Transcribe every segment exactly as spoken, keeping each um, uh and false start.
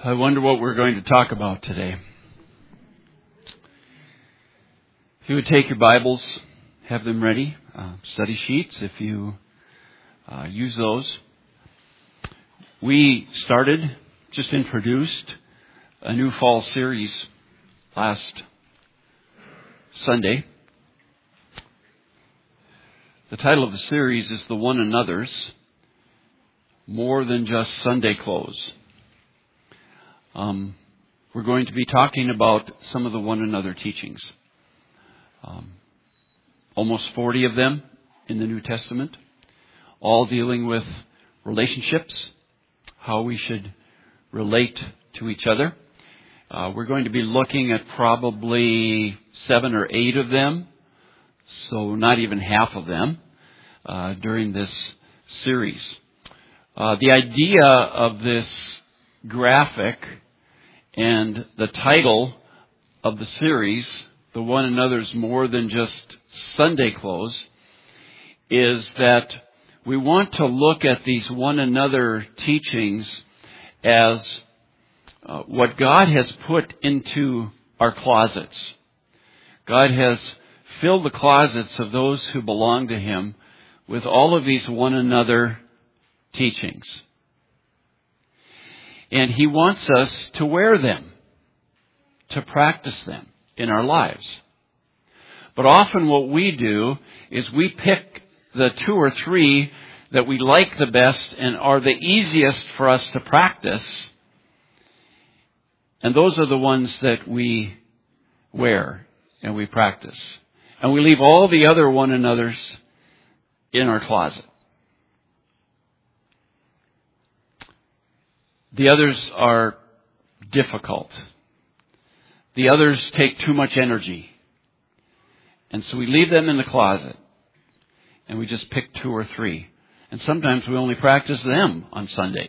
I wonder what we're going to talk about today. If you would take your Bibles, have them ready, uh, study sheets if you uh, use those. We started, just introduced, a new fall series last Sunday. The title of the series is The One Another's, More Than Just Sunday Clothes. Um, we're going to be talking about some of the one another teachings. Um, almost forty of them in the New Testament, all dealing with relationships, how we should relate to each other. Uh, we're going to be looking at probably seven or eight of them, so not even half of them, uh, during this series. Uh, the idea of this graphic and the title of the series, The One Another's More Than Just Sunday Clothes, is that we want to look at these one another teachings as uh, what God has put into our closets. God has filled the closets of those who belong to Him with all of these one another teachings. And He wants us to wear them, to practice them in our lives. But often what we do is we pick the two or three that we like the best and are the easiest for us to practice. And those are the ones that we wear and we practice. And we leave all the other one another's in our closet. The others are difficult. The others take too much energy. And so we leave them in the closet. And we just pick two or three. And sometimes we only practice them on Sundays.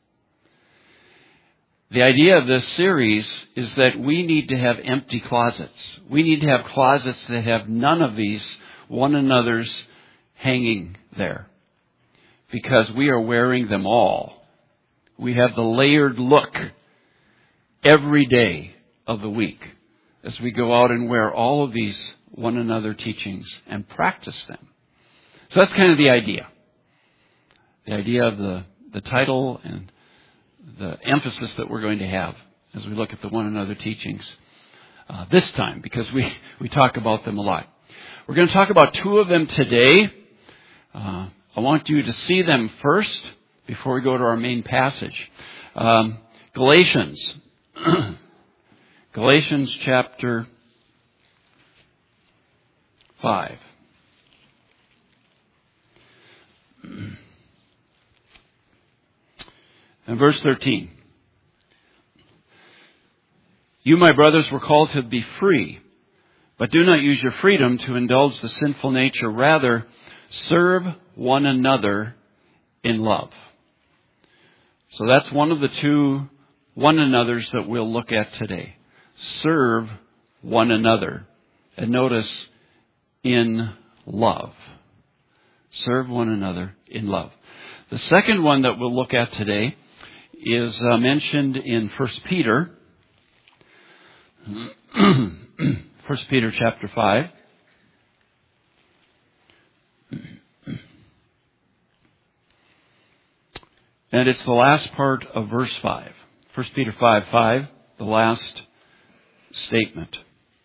The idea of this series is that we need to have empty closets. We need to have closets that have none of these one another's hanging there. Because we are wearing them all. We have the layered look every day of the week as we go out and wear all of these one another teachings and practice them. So that's kind of the idea. The idea of the, the title and the emphasis that we're going to have as we look at the one another teachings uh, this time, because we, we talk about them a lot. We're going to talk about two of them today. Uh, I want you to see them first before we go to our main passage. Um, Galatians. Galatians chapter five. And verse thirteen. You, my brothers, were called to be free, but do not use your freedom to indulge the sinful nature. Rather, serve one another in love. So that's one of the two one another's that we'll look at today. Serve one another. And notice, in love. Serve one another in love. The second one that we'll look at today is uh, mentioned in First Peter. First Peter chapter five. And it's the last part of verse five. First Peter five five, the last statement.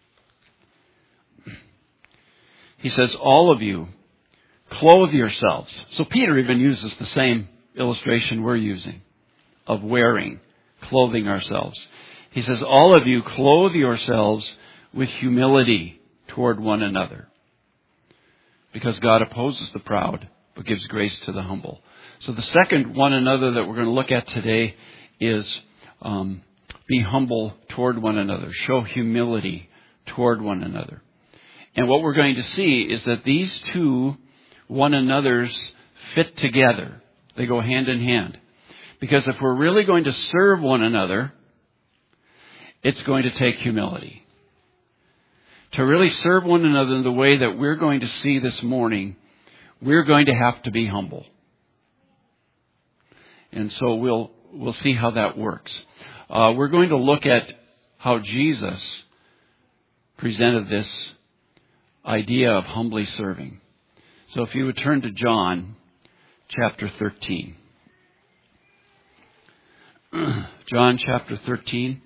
He says, all of you, clothe yourselves. So Peter even uses the same illustration we're using of wearing, clothing ourselves. He says, all of you, clothe yourselves with humility toward one another. Because God opposes the proud, but gives grace to the humble. So the second one another that we're going to look at today is um, be humble toward one another. Show humility toward one another. And what we're going to see is that these two one another's fit together. They go hand in hand. Because if we're really going to serve one another, it's going to take humility. To really serve one another in the way that we're going to see this morning, we're going to have to be humble. And so we'll we'll see how that works. Uh, we're going to look at how Jesus presented this idea of humbly serving. So if you would turn to John chapter thirteen. John chapter thirteen.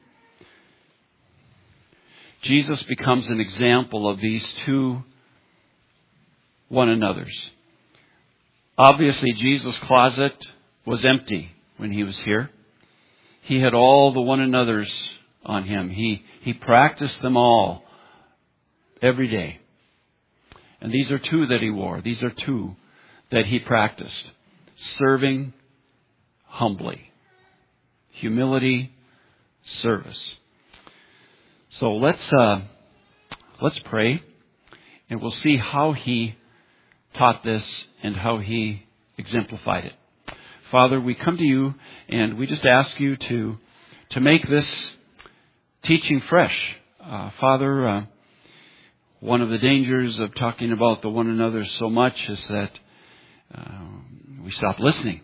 Jesus becomes an example of these two one another's. Obviously, Jesus' closet was empty when he was here. He had all the one another's on him. He, he practiced them all every day. And these are two that he wore. These are two that he practiced. Serving humbly. Humility, service. So let's uh, let's pray, and we'll see how he taught this and how he exemplified it. Father, we come to you, and we just ask you to to make this teaching fresh. Uh, Father, uh, one of the dangers of talking about the one another so much is that uh, we stop listening,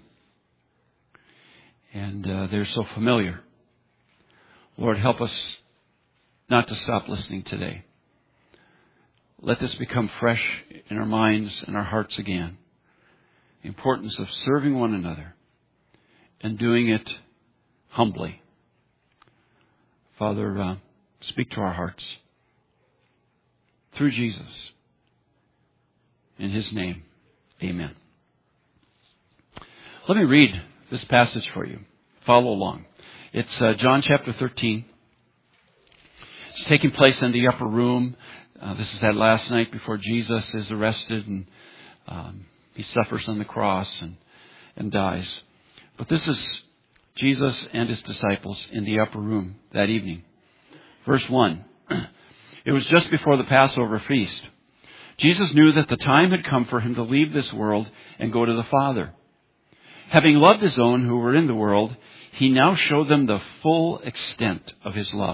and uh, they're so familiar. Lord, help us not to stop listening today. Let this become fresh in our minds and our hearts again. The importance of serving one another and doing it humbly. Father, uh, speak to our hearts through Jesus. In his name, amen. Let me read this passage for you. Follow along. It's uh, John chapter thirteen. It's taking place in the upper room. Uh, this is that last night before Jesus is arrested and um, he suffers on the cross and, and dies. But this is Jesus and his disciples in the upper room that evening. Verse one. It was just before the Passover feast. Jesus knew that the time had come for him to leave this world and go to the Father. Having loved his own who were in the world, he now showed them the full extent of his love.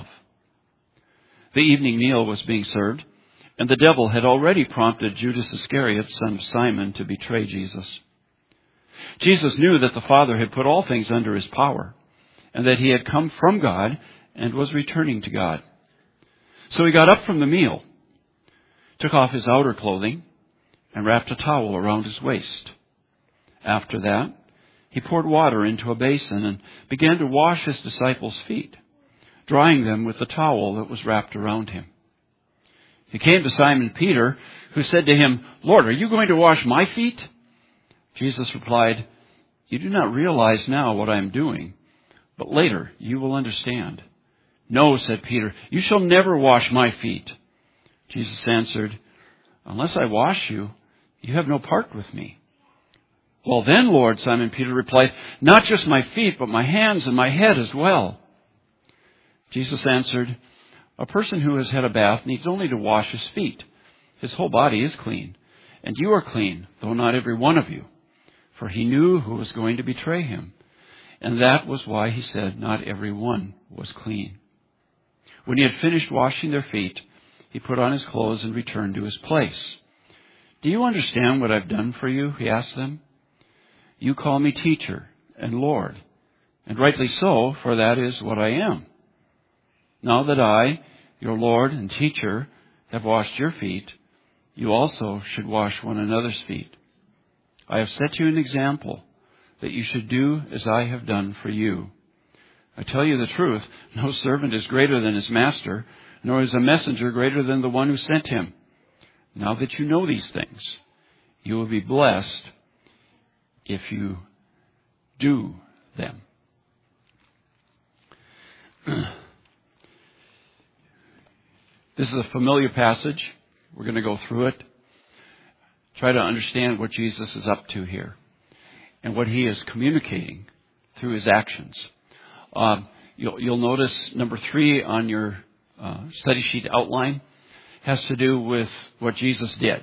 The evening meal was being served, and the devil had already prompted Judas Iscariot, son of Simon, to betray Jesus. Jesus knew that the Father had put all things under his power, and that he had come from God and was returning to God. So he got up from the meal, took off his outer clothing, and wrapped a towel around his waist. After that, he poured water into a basin and began to wash his disciples' feet, drying them with the towel that was wrapped around him. He came to Simon Peter, who said to him, "Lord, are you going to wash my feet?" Jesus replied, "You do not realize now what I am doing, but later you will understand." "No," said Peter, "you shall never wash my feet." Jesus answered, "Unless I wash you, you have no part with me." "Well then, Lord," Simon Peter replied, "not just my feet, but my hands and my head as well." Jesus answered, "A person who has had a bath needs only to wash his feet. His whole body is clean, and you are clean, though not every one of you." For he knew who was going to betray him, and that was why he said not every one was clean. When he had finished washing their feet, he put on his clothes and returned to his place. "Do you understand what I've done for you?" he asked them. "You call me teacher and Lord, and rightly so, for that is what I am. Now that I, your Lord and teacher, have washed your feet, you also should wash one another's feet. I have set you an example, that you should do as I have done for you. I tell you the truth, no servant is greater than his master, nor is a messenger greater than the one who sent him. Now that you know these things, you will be blessed if you do them." This is a familiar passage. We're going to go through it. Try to understand what Jesus is up to here and what he is communicating through his actions. Uh, you'll, you'll notice number three on your uh, study sheet outline has to do with what Jesus did.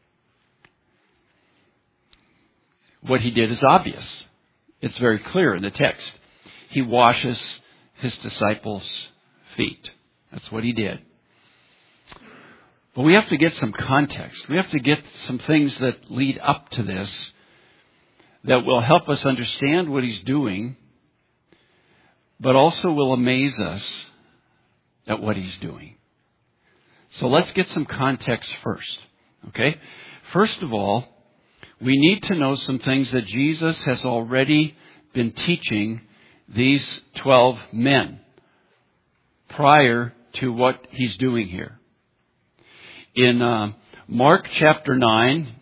What he did is obvious. It's very clear in the text. He washes his disciples' feet. That's what he did. But we have to get some context. We have to get some things that lead up to this that will help us understand what he's doing, but also will amaze us at what He's doing. So let's get some context first. Okay? First of all, we need to know some things that Jesus has already been teaching these twelve men prior to what He's doing here. In uh, Mark chapter nine,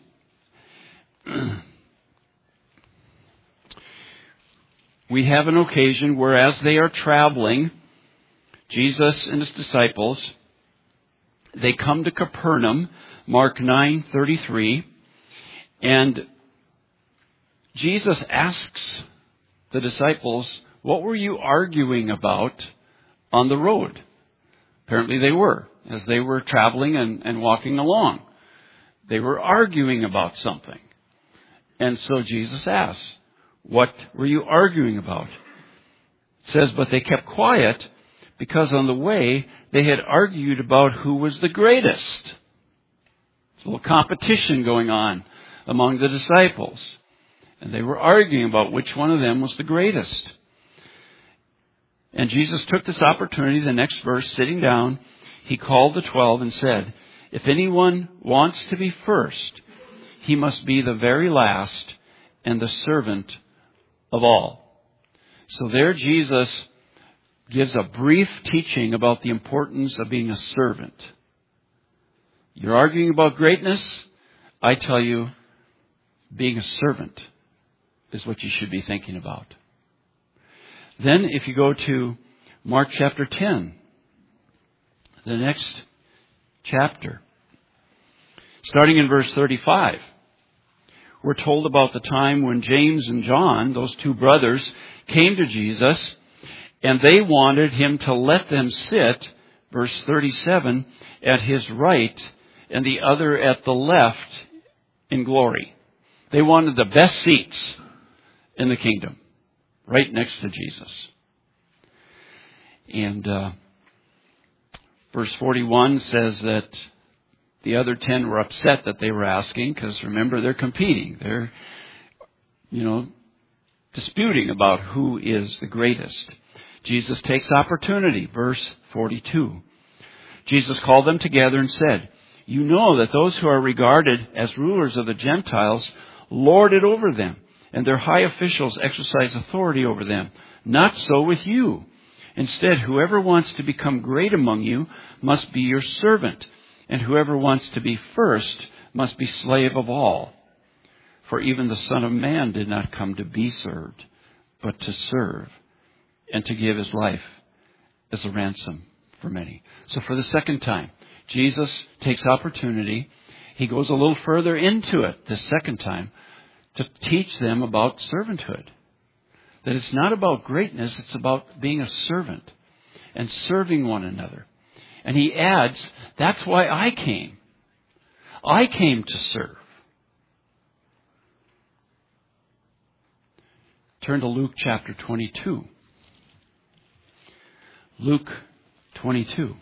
we have an occasion where as they are traveling, Jesus and His disciples, they come to Capernaum, Mark nine thirty-three, and Jesus asks the disciples, what were you arguing about on the road? Apparently they were, as they were traveling and, and walking along. They were arguing about something. And so Jesus asks, what were you arguing about? It says, but they kept quiet because on the way they had argued about who was the greatest. There's a little competition going on among the disciples. And they were arguing about which one of them was the greatest. And Jesus took this opportunity, the next verse, sitting down, He called the twelve and said, if anyone wants to be first, he must be the very last and the servant of all. So there Jesus gives a brief teaching about the importance of being a servant. You're arguing about greatness? I tell you, being a servant is what you should be thinking about. Then if you go to Mark chapter ten, the next chapter, starting in verse thirty-five, we're told about the time when James and John, those two brothers, came to Jesus, and they wanted Him to let them sit, verse thirty-seven, at His right and the other at the left in glory. They wanted the best seats in the kingdom, right next to Jesus. And uh, verse forty-one says that the other ten were upset that they were asking, because remember, they're competing. They're, you know, disputing about who is the greatest. Jesus takes opportunity. Verse forty-two. Jesus called them together and said, you know that those who are regarded as rulers of the Gentiles lord it over them, and their high officials exercise authority over them. Not so with you. Instead, whoever wants to become great among you must be your servant, and whoever wants to be first must be slave of all. For even the Son of Man did not come to be served, but to serve, and to give His life as a ransom for many. So for the second time, Jesus takes opportunity. He goes a little further into it the second time to teach them about servanthood. That it's not about greatness, it's about being a servant and serving one another. And He adds, that's why I came. I came to serve. Turn to Luke chapter twenty-two. Luke twenty-two.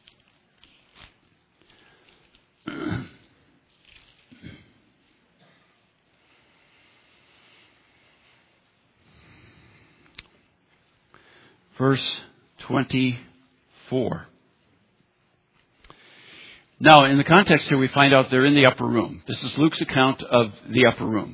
Verse twenty-four. Now, in the context here, we find out they're in the upper room. This is Luke's account of the upper room.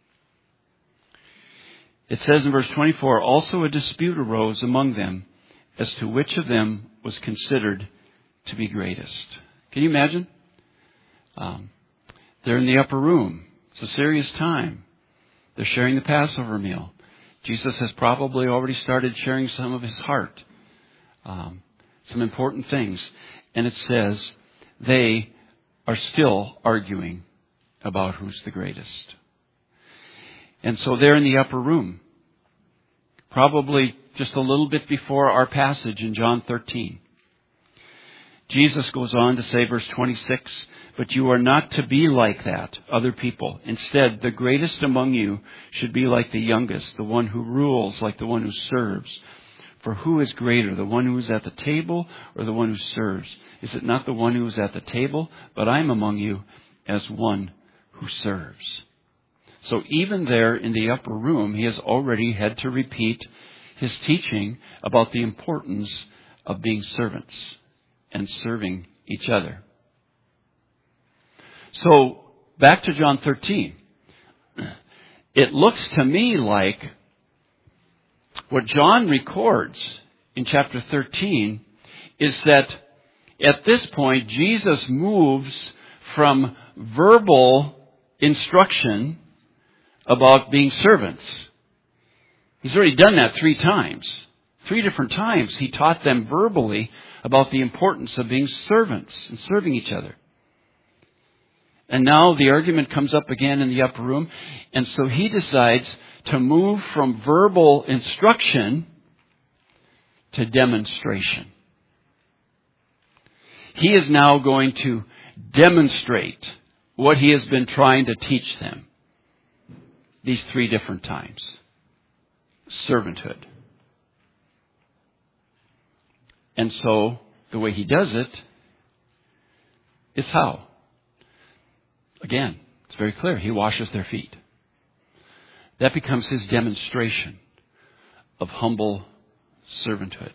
It says in verse twenty-four, also a dispute arose among them as to which of them was considered to be greatest. Can you imagine? Um, they're in the upper room. It's a serious time. They're sharing the Passover meal. Jesus has probably already started sharing some of His heart. Um, some important things. And it says they are still arguing about who's the greatest. And so they're in the upper room. Probably just a little bit before our passage in John thirteen. Jesus goes on to say, verse twenty-six, but you are not to be like that, other people. Instead, the greatest among you should be like the youngest, the one who rules like the one who serves. For who is greater, the one who is at the table or the one who serves? Is it not the one who is at the table? But I am among you as one who serves. So even there in the upper room, He has already had to repeat his teaching about the importance of being servants and serving each other. So, back to John thirteen. It looks to me like what John records in chapter thirteen is that at this point, Jesus moves from verbal instruction about being servants. He's already done that three times. Three different times he taught them verbally about the importance of being servants and serving each other. And now the argument comes up again in the upper room. And so he decides to move from verbal instruction to demonstration. He is now going to demonstrate what he has been trying to teach them these three different times. Servanthood. And so the way he does it is how? Again, it's very clear. He washes their feet. That becomes his demonstration of humble servanthood.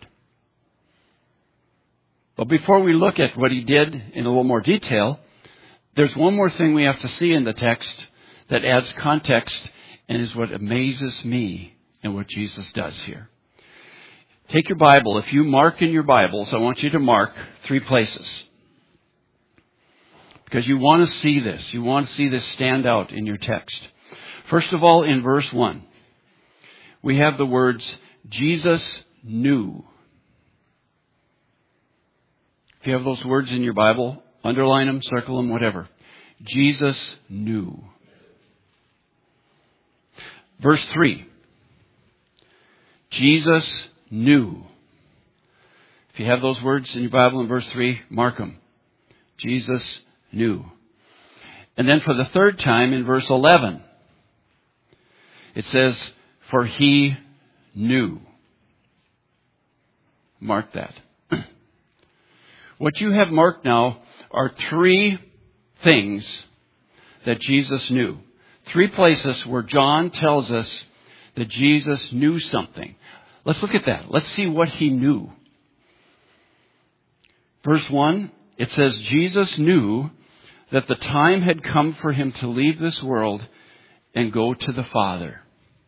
But before we look at what he did in a little more detail, there's one more thing we have to see in the text that adds context and is what amazes me in what Jesus does here. Take your Bible. If you mark in your Bibles, I want you to mark three places. Because you want to see this. You want to see this stand out in your text. First of all, in verse one, we have the words, Jesus knew. If you have those words in your Bible, underline them, circle them, whatever. Jesus knew. Verse three. Jesus knew. If you have those words in your Bible in verse three, mark them. Jesus knew. And then for the third time in verse eleven, it says, for he knew. Mark that. What you have marked now are three things that Jesus knew. Three places where John tells us that Jesus knew something. Let's look at that. Let's see what he knew. Verse one, it says, Jesus knew that the time had come for him to leave this world and go to the Father.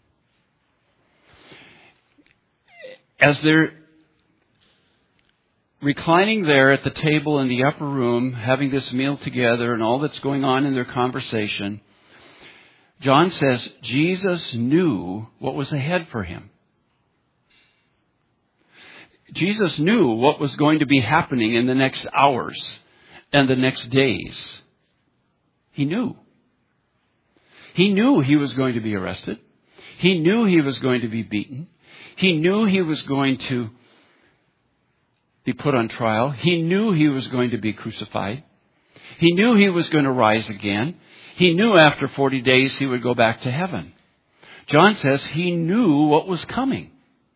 As they're reclining there at the table in the upper room, having this meal together and all that's going on in their conversation, John says Jesus knew what was ahead for him. Jesus knew what was going to be happening in the next hours and the next days. He knew. He knew he was going to be arrested. He knew he was going to be beaten. He knew he was going to be put on trial. He knew he was going to be crucified. He knew he was going to rise again. He knew after forty days he would go back to heaven. John says he knew what was coming.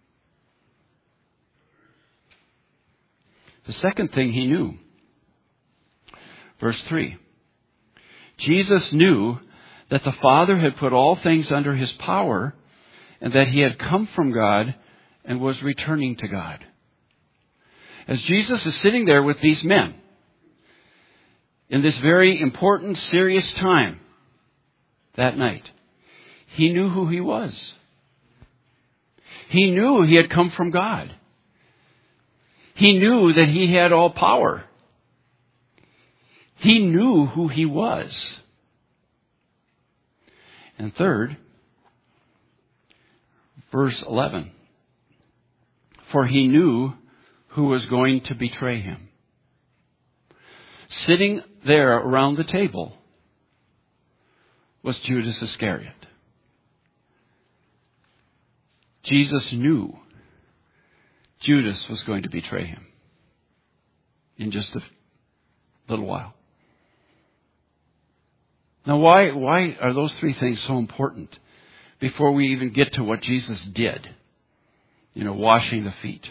The second thing he knew, verse three, Jesus knew that the Father had put all things under his power and that he had come from God and was returning to God. As Jesus is sitting there with these men in this very important, serious time that night, he knew who he was. He knew he had come from God. He knew that he had all power. He knew who he was. And third, verse eleven, for he knew who was going to betray him. Sitting there around the table was Judas Iscariot. Jesus knew Judas was going to betray him in just a little while. Now, why, why are those three things so important before we even get to what Jesus did? You know, washing the feet.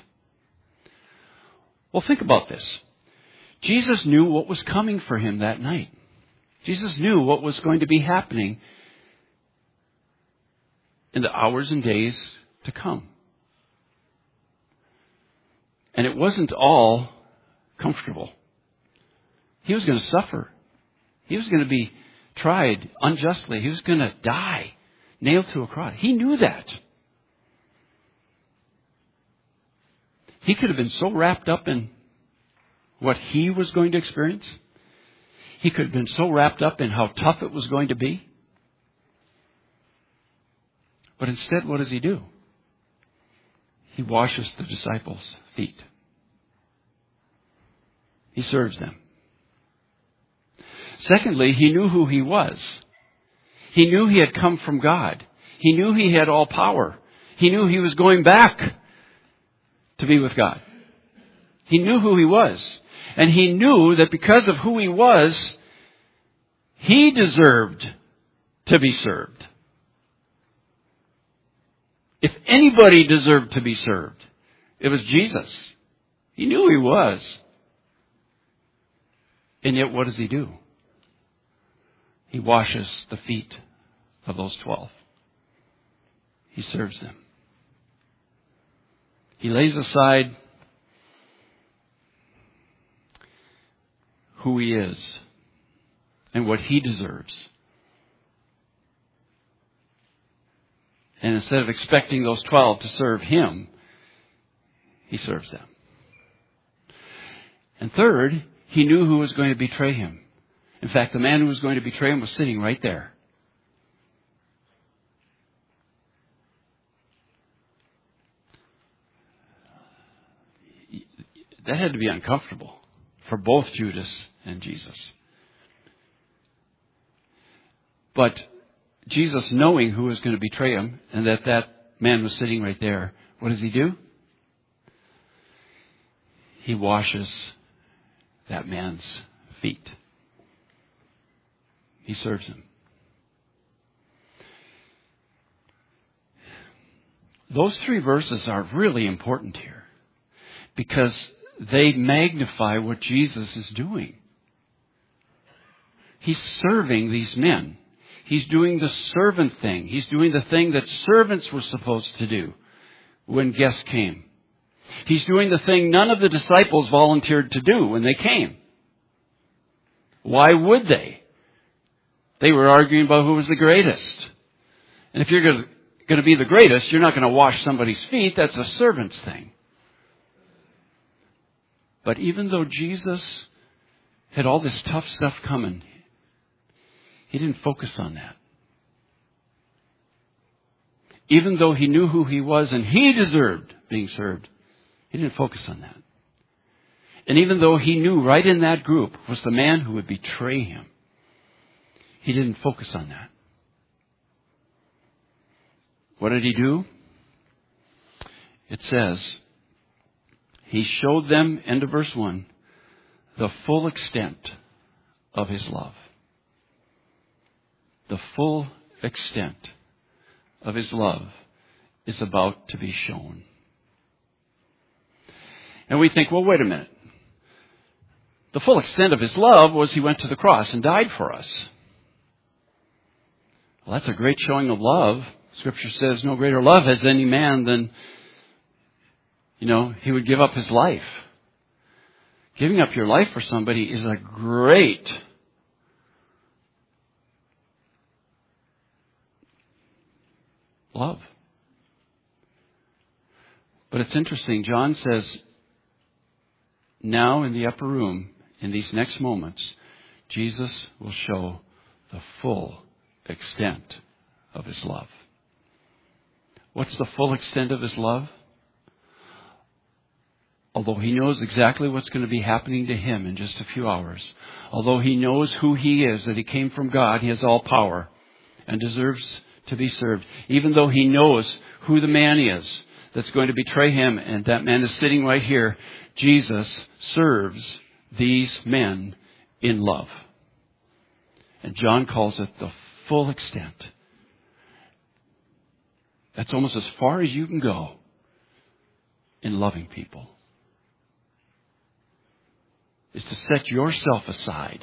Well, think about this. Jesus knew what was coming for him that night. Jesus knew what was going to be happening in the hours and days to come. And it wasn't all comfortable. He was going to suffer. He was going to be tried unjustly. He was going to die, nailed to a cross. He knew that. He could have been so wrapped up in what he was going to experience. He could have been so wrapped up in how tough it was going to be. But instead, what does he do? He washes the disciples' feet. He serves them. Secondly, he knew who he was. He knew he had come from God. He knew he had all power. He knew he was going back to be with God. He knew who he was. And he knew that because of who he was, he deserved to be served. If anybody deserved to be served, it was Jesus. He knew he was. And yet what does he do? He washes the feet of those twelve. He serves them. He lays aside who he is and what he deserves. And instead of expecting those twelve to serve him, he serves them. And third, he knew who was going to betray him. In fact, the man who was going to betray him was sitting right there. That had to be uncomfortable for both Judas and Jesus. But Jesus, knowing who was going to betray him and that that man was sitting right there, what does he do? He washes that man's feet. He serves him. Those three verses are really important here because they magnify what Jesus is doing. He's serving these men. He's doing the servant thing. He's doing the thing that servants were supposed to do when guests came. He's doing the thing none of the disciples volunteered to do when they came. Why would they? They were arguing about who was the greatest. And if you're going to be the greatest, you're not going to wash somebody's feet. That's a servant's thing. But even though Jesus had all this tough stuff coming, he didn't focus on that. Even though he knew who he was and he deserved being served, he didn't focus on that. And even though he knew right in that group was the man who would betray him, he didn't focus on that. What did he do? It says, he showed them, end of verse one, the full extent of his love. The full extent of his love is about to be shown. And we think, well, wait a minute. The full extent of his love was he went to the cross and died for us. Well, that's a great showing of love. Scripture says no greater love has any man than, you know, he would give up his life. Giving up your life for somebody is a great love. But it's interesting. John says, now in the upper room, in these next moments, Jesus will show the full extent of his love. What's the full extent of his love? Although he knows exactly what's going to be happening to him in just a few hours, although he knows who he is, that he came from God, he has all power and deserves to be served, even though he knows who the man is that's going to betray him, and that man is sitting right here, Jesus serves these men in love. And John calls it the full extent. That's almost as far as you can go in loving people. Is to set yourself aside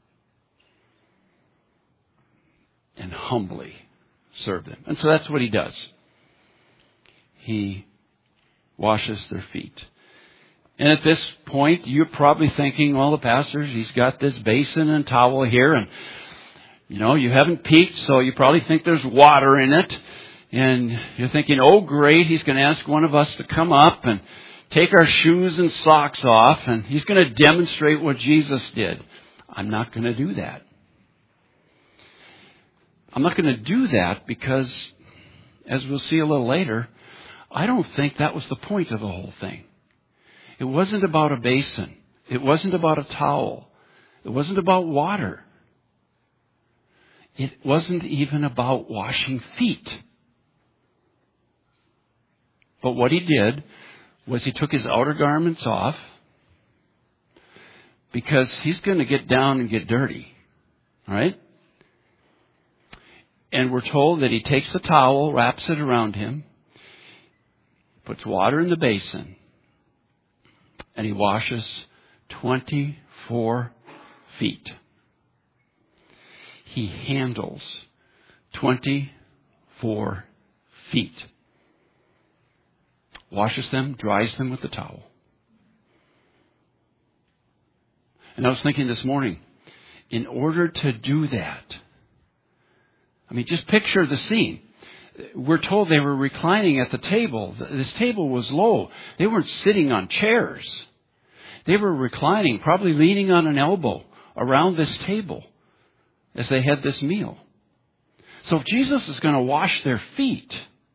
and humbly serve them. And so that's what he does. He washes their feet. And at this point, you're probably thinking, well, the pastor, he's got this basin and towel here, and, you know, you haven't peeked, so you probably think there's water in it. And you're thinking, oh, great, he's going to ask one of us to come up and take our shoes and socks off, and he's going to demonstrate what Jesus did. I'm not going to do that. I'm not going to do that because, as we'll see a little later, I don't think that was the point of the whole thing. It wasn't about a basin. It wasn't about a towel. It wasn't about water. It wasn't even about washing feet. But what he did was he took his outer garments off because he's going to get down and get dirty. All right? And we're told that he takes the towel, wraps it around him, puts water in the basin, and he washes twenty-four feet. He handles twenty-four feet. Washes them, dries them with the towel. And I was thinking this morning, in order to do that, I mean, just picture the scene. We're told they were reclining at the table. This table was low. They weren't sitting on chairs. They were reclining, probably leaning on an elbow around this table as they had this meal. So if Jesus is going to wash their feet,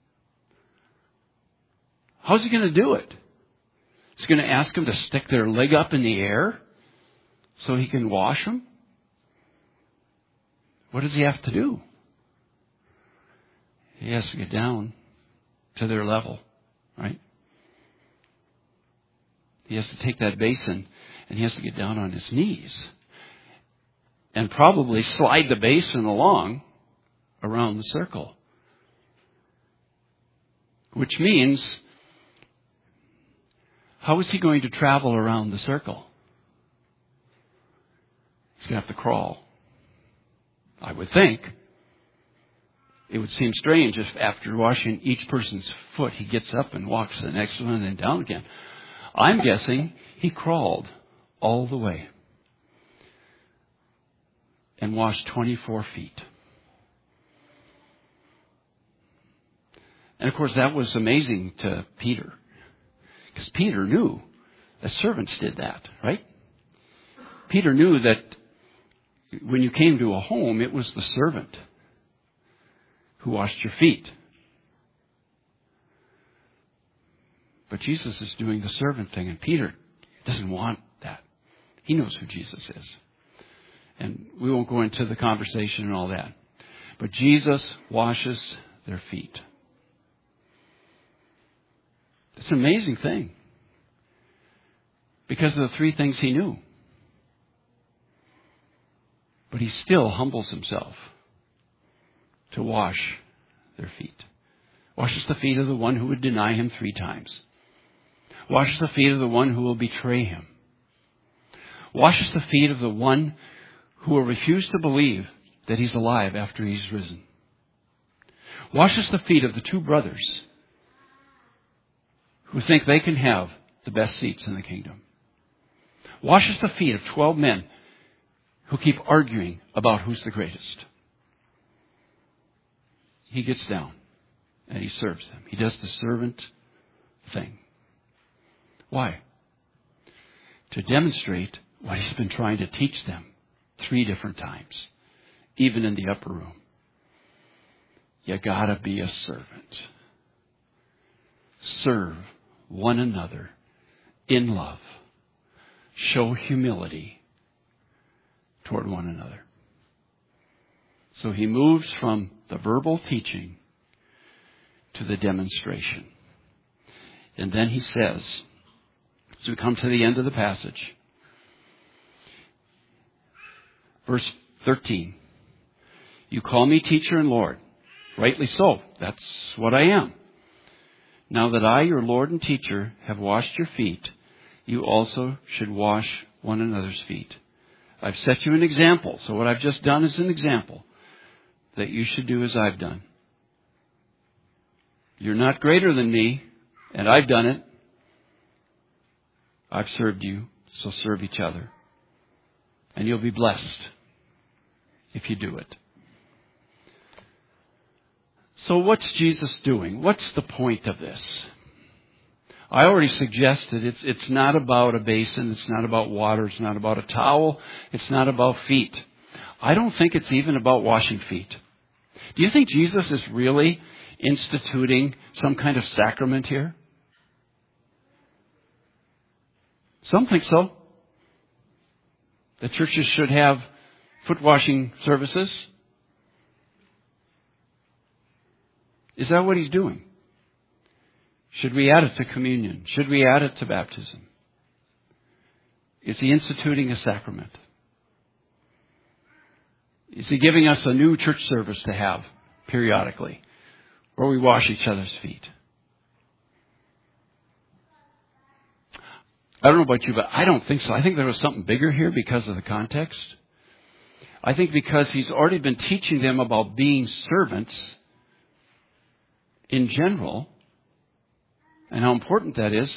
how's he going to do it? He's going to ask them to stick their leg up in the air so he can wash them? What does he have to do? He has to get down to their level, right? He has to take that basin and he has to get down on his knees and probably slide the basin along around the circle. Which means, how is he going to travel around the circle? He's going to have to crawl. I would think. It would seem strange if after washing each person's foot, he gets up and walks to the next one and then down again. I'm guessing he crawled all the way and washed twenty-four feet. And of course, that was amazing to Peter. Because Peter knew that servants did that, right? Peter knew that when you came to a home, it was the servant who washed your feet. But Jesus is doing the servant thing, and Peter doesn't want that. He knows who Jesus is. And we won't go into the conversation and all that. But Jesus washes their feet. It's an amazing thing. Because of the three things he knew. But he still humbles himself to wash their feet. Washes the feet of the one who would deny him three times. Washes the feet of the one who will betray him. Washes the feet of the one who will refuse to believe that he's alive after he's risen. Washes the feet of the two brothers who think they can have the best seats in the kingdom. Washes the feet of twelve men who keep arguing about who's the greatest. He gets down and he serves them. He does the servant thing. Why? To demonstrate what he's been trying to teach them three different times, even in the upper room. You gotta be a servant. Serve one another in love. Show humility toward one another. So he moves from the verbal teaching to the demonstration. And then he says, as we come to the end of the passage, verse thirteen, you call me teacher and Lord. Rightly so. That's what I am. Now that I, your Lord and teacher, have washed your feet, you also should wash one another's feet. I've set you an example. So what I've just done is an example that you should do as I've done. You're not greater than me, and I've done it. I've served you, so serve each other. And you'll be blessed if you do it. So what's Jesus doing? What's the point of this? I already suggested it's, it's not about a basin. It's not about water. It's not about a towel. It's not about feet. I don't think it's even about washing feet. Do you think Jesus is really instituting some kind of sacrament here? Some think so. The churches should have foot washing services. Is that what he's doing? Should we add it to communion? Should we add it to baptism? Is he instituting a sacrament? Is he giving us a new church service to have periodically where we wash each other's feet? I don't know about you, but I don't think so. I think there was something bigger here because of the context. I think because he's already been teaching them about being servants in general and how important that is,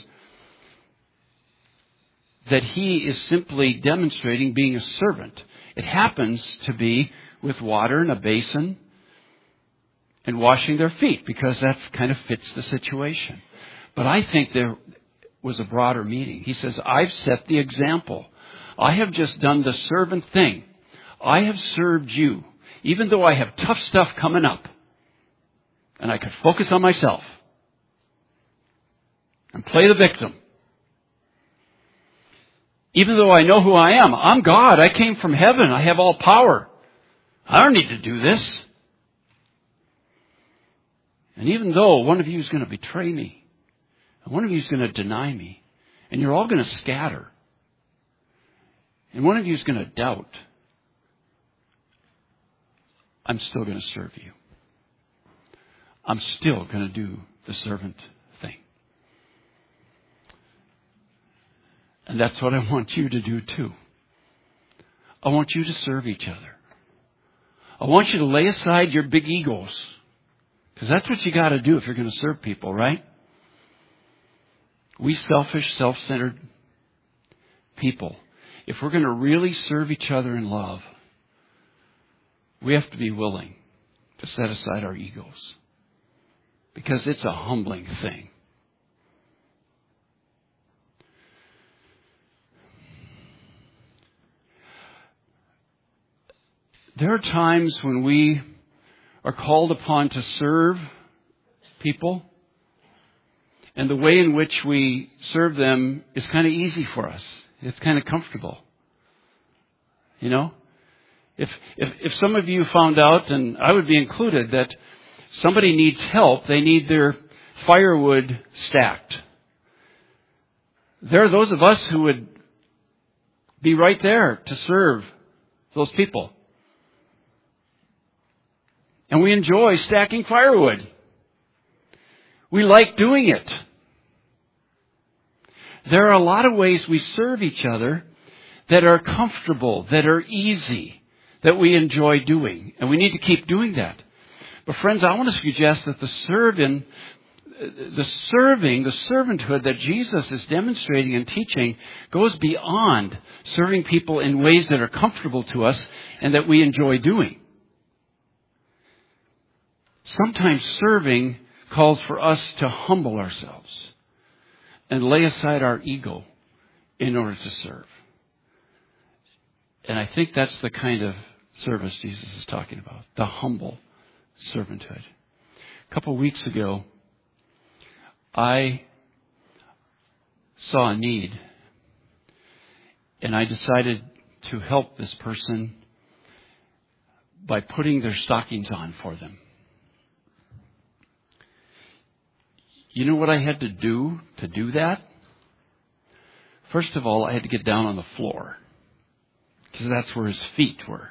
that he is simply demonstrating being a servant. It happens to be with water in a basin and washing their feet because that kind of fits the situation. But I think there was a broader meaning. He says, I've set the example. I have just done the servant thing. I have served you, even though I have tough stuff coming up. And I could focus on myself and play the victim. Even though I know who I am. I'm God. I came from heaven. I have all power. I don't need to do this. And even though one of you is going to betray me, and one of you is going to deny me, and you're all going to scatter, and one of you is going to doubt, I'm still going to serve you. I'm still going to do the servant thing. And that's what I want you to do too. I want you to serve each other. I want you to lay aside your big egos. Because that's what you got to do if you're going to serve people, right? We selfish, self-centered people, if we're going to really serve each other in love, we have to be willing to set aside our egos. Because it's a humbling thing. There are times when we are called upon to serve people, and the way in which we serve them is kind of easy for us. It's kind of comfortable. You know? If, if, if some of you found out, and I would be included, that somebody needs help, they need their firewood stacked. There are those of us who would be right there to serve those people. And we enjoy stacking firewood. We like doing it. There are a lot of ways we serve each other that are comfortable, that are easy, that we enjoy doing. And we need to keep doing that. But friends, I want to suggest that the serving, the serving, the servanthood that Jesus is demonstrating and teaching goes beyond serving people in ways that are comfortable to us and that we enjoy doing. Sometimes serving calls for us to humble ourselves and lay aside our ego in order to serve. And I think that's the kind of service Jesus is talking about, the humble servanthood. A couple of weeks ago, I saw a need, and I decided to help this person by putting their stockings on for them. You know what I had to do to do that? First of all, I had to get down on the floor, because that's where his feet were.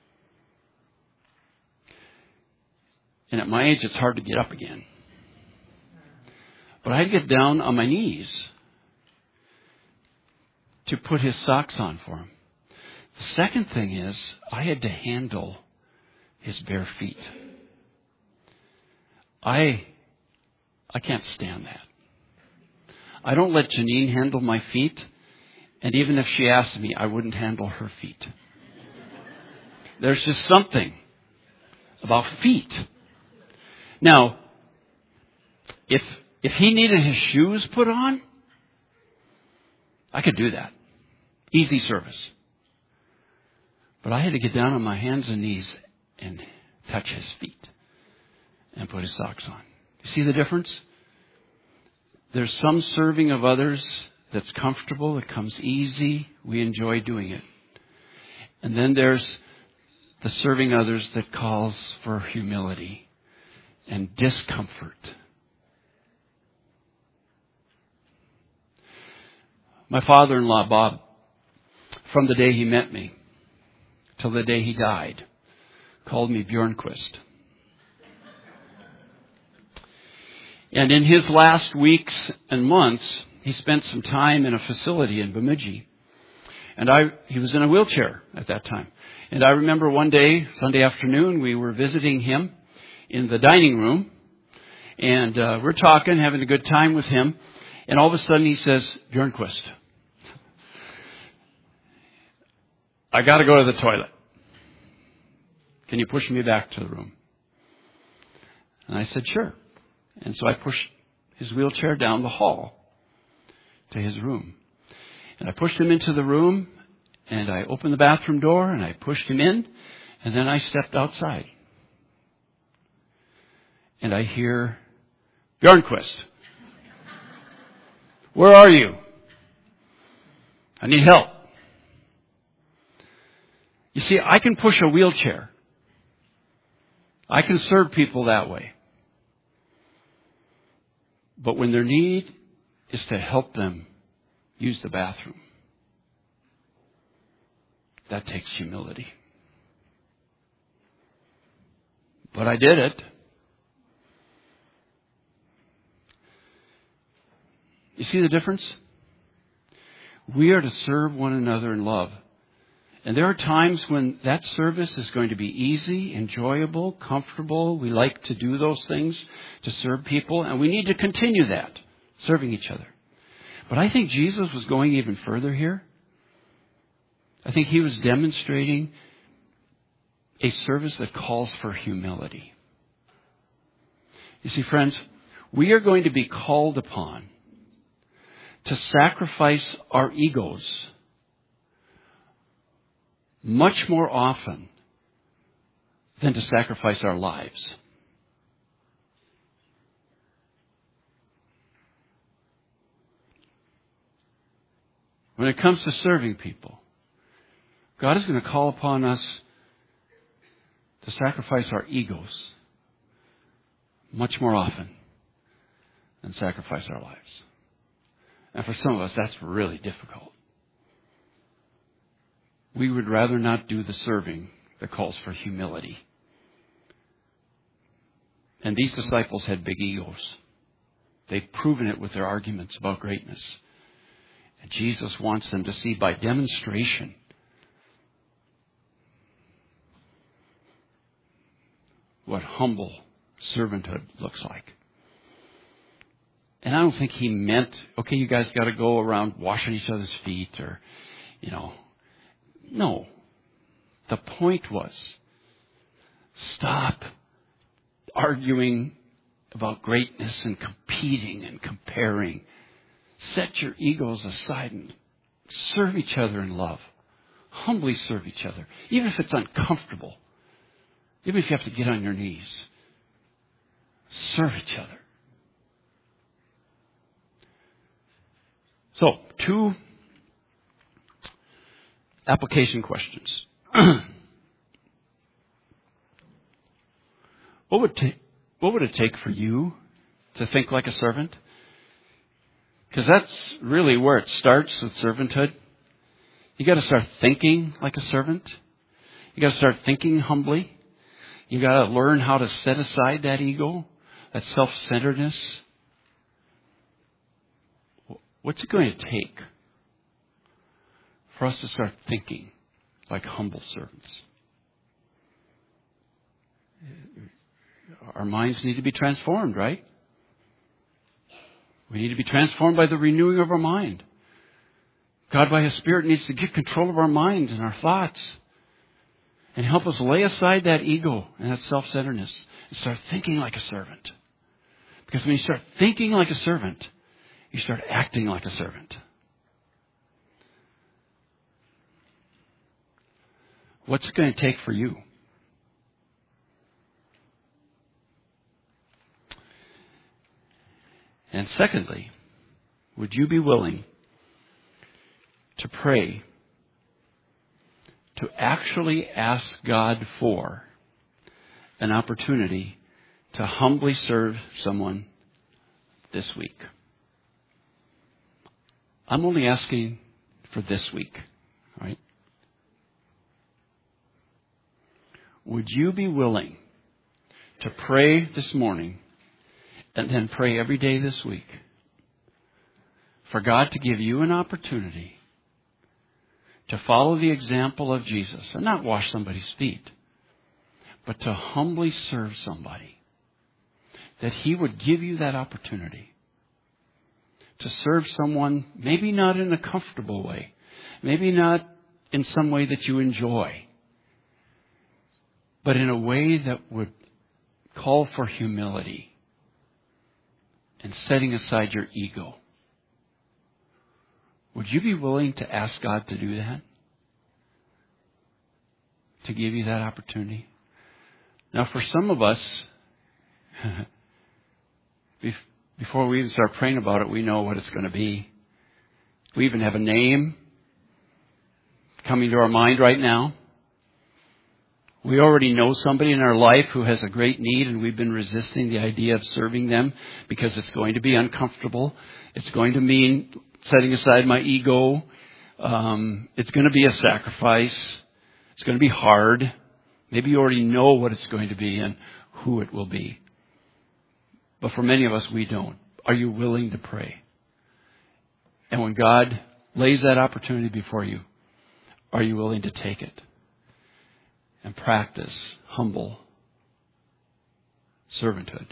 And at my age, it's hard to get up again. But I had to get down on my knees to put his socks on for him. The second thing is, I had to handle his bare feet. I I can't stand that. I don't let Janine handle my feet. And even if she asked me, I wouldn't handle her feet. There's just something about feet. Now, if if he needed his shoes put on, I could do that. Easy service. But I had to get down on my hands and knees and touch his feet and put his socks on. You see the difference? There's some serving of others that's comfortable, it comes easy, we enjoy doing it. And then there's the serving others that calls for humility and discomfort. My father-in-law, Bob, from the day he met me till the day he died, called me Bjornquist. And in his last weeks and months, he spent some time in a facility in Bemidji. And I, he was in a wheelchair at that time. And I remember one day, Sunday afternoon, we were visiting him in the dining room. And uh, we're talking, having a good time with him. And all of a sudden he says, Bjornquist, I got to go to the toilet. Can you push me back to the room? And I said, sure. And so I pushed his wheelchair down the hall to his room. And I pushed him into the room, and I opened the bathroom door, and I pushed him in, and then I stepped outside. And I hear, Bjornquist, where are you? I need help. You see, I can push a wheelchair. I can serve people that way. But when their need is to help them use the bathroom, that takes humility. But I did it. You see the difference? We are to serve one another in love. And there are times when that service is going to be easy, enjoyable, comfortable. We like to do those things to serve people, and we need to continue that, serving each other. But I think Jesus was going even further here. I think he was demonstrating a service that calls for humility. You see, friends, we are going to be called upon to sacrifice our egos much more often than to sacrifice our lives. When it comes to serving people, God is going to call upon us to sacrifice our egos much more often than sacrifice our lives. And for some of us, that's really difficult. We would rather not do the serving that calls for humility. And these disciples had big egos. They've proven it with their arguments about greatness. And Jesus wants them to see by demonstration what humble servanthood looks like. And I don't think he meant, okay, you guys got to go around washing each other's feet or, you know. No. The point was, stop arguing about greatness and competing and comparing. Set your egos aside and serve each other in love. Humbly serve each other, even if it's uncomfortable. Even if you have to get on your knees. Serve each other. So, two application questions. What would ta- what would it take for you to think like a servant? Because that's really where it starts with servanthood. You got to start thinking like a servant. You got to start thinking humbly. You got to learn how to set aside that ego, that self-centeredness. What's it going to take for us to start thinking like humble servants? Our minds need to be transformed, right? We need to be transformed by the renewing of our mind. God, by His Spirit, needs to get control of our minds and our thoughts and help us lay aside that ego and that self-centeredness and start thinking like a servant. Because when you start thinking like a servant, you start acting like a servant. What's it going to take for you? And secondly, would you be willing to pray, to actually ask God for an opportunity to humbly serve someone this week? I'm only asking for this week, all right? Would you be willing to pray this morning and then pray every day this week for God to give you an opportunity to follow the example of Jesus and not wash somebody's feet, but to humbly serve somebody? That He would give you that opportunity to serve someone, maybe not in a comfortable way, maybe not in some way that you enjoy, but in a way that would call for humility and setting aside your ego. Would you be willing to ask God to do that? To give you that opportunity? Now, for some of us, before we even start praying about it, we know what it's going to be. We even have a name coming to our mind right now. We already know somebody in our life who has a great need, and we've been resisting the idea of serving them because it's going to be uncomfortable. It's going to mean setting aside my ego. Um, it's going to be a sacrifice. It's going to be hard. Maybe you already know what it's going to be and who it will be. But for many of us, we don't. Are you willing to pray? And when God lays that opportunity before you, are you willing to take it and practice humble servanthood?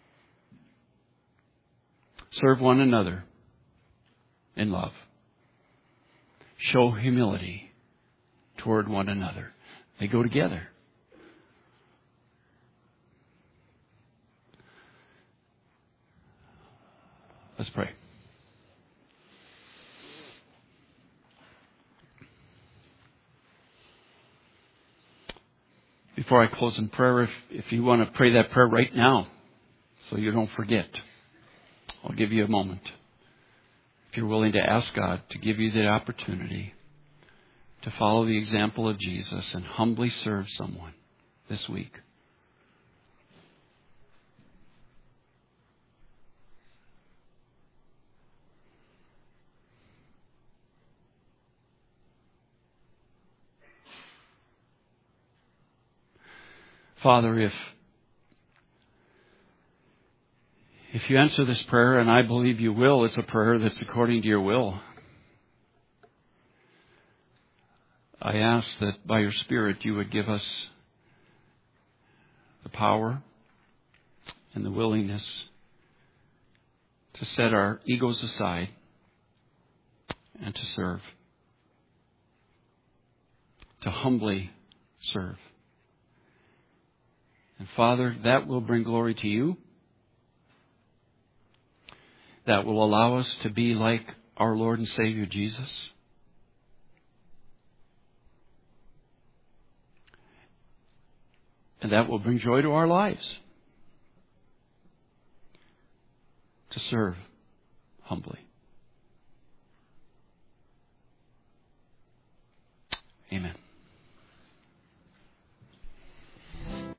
Serve one another in love. Show humility toward one another. They go together. Let's pray. Before I close in prayer, if, if you want to pray that prayer right now so you don't forget, I'll give you a moment. If you're willing to ask God to give you the opportunity to follow the example of Jesus and humbly serve someone this week. Father, if if you answer this prayer, and I believe you will, it's a prayer that's according to your will. I ask that by your Spirit you would give us the power and the willingness to set our egos aside and to serve, to humbly serve. And Father, that will bring glory to you. That will allow us to be like our Lord and Savior Jesus. And that will bring joy to our lives. To serve humbly.